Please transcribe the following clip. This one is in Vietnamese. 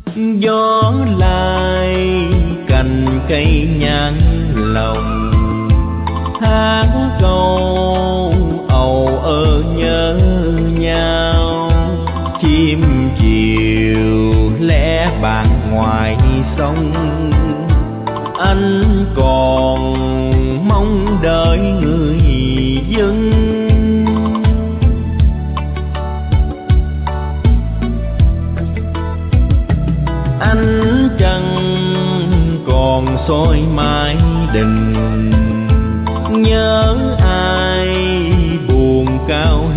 Gió lai cành cây nhãn lòng, tháng câu ầu ơ nhớ nhau. Chim chiều lẽ bạc ngoài sông, anh còn mong đợi người dân. Ánh trăng còn soi mái đình, nhớ ai buồn cao